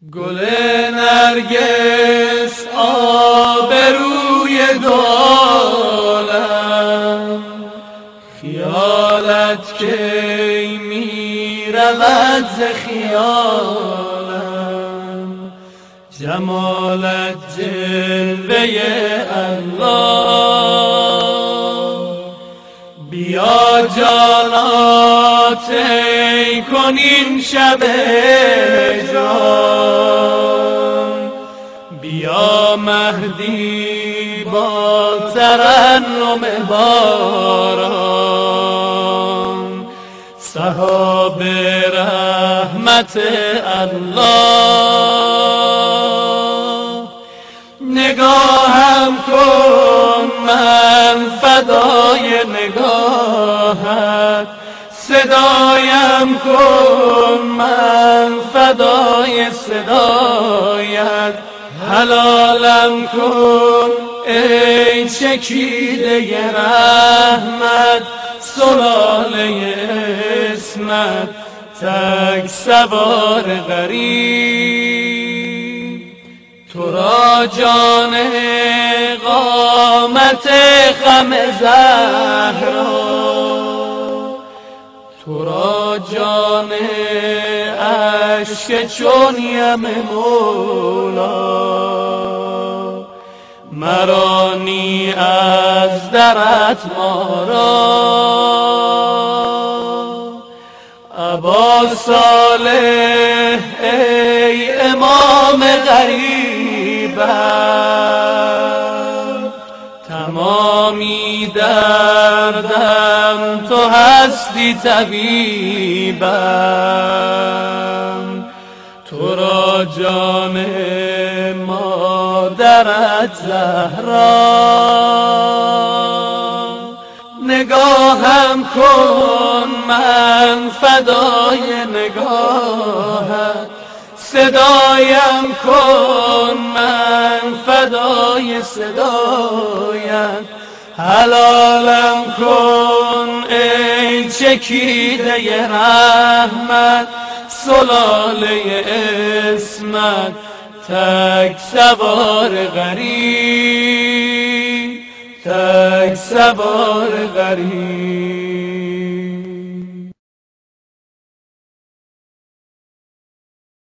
گل نرگس آبروی دولم، خیالت کی می رود ز خیالم، جمالت جلوه الله. بیا جانا طی کن این شب هجران، بیا مهدی با ترنم باران، سحاب رحمت الله. نگاهم کن من فدای نگاهت، صدایم کن من فدای صدایت، حلالم کن ای چکیده رحمت، سلاله اسمت تک سوار غریب. تو را جان قامت خم زهرا، تو را جان اشک چون یم مولا، مرانی از درت ما را. ابا صالح ای امام غریبم، تمامی دردم تو هستی طبیبم، تو را جان مادرت زهرا. نگاهم کن من فدای نگاهت، صدایم کن من فدای صدایت، حلالم کن ای چکیده رحمت، سلاله اسمت تک سوار غریب، تک سوار غریب.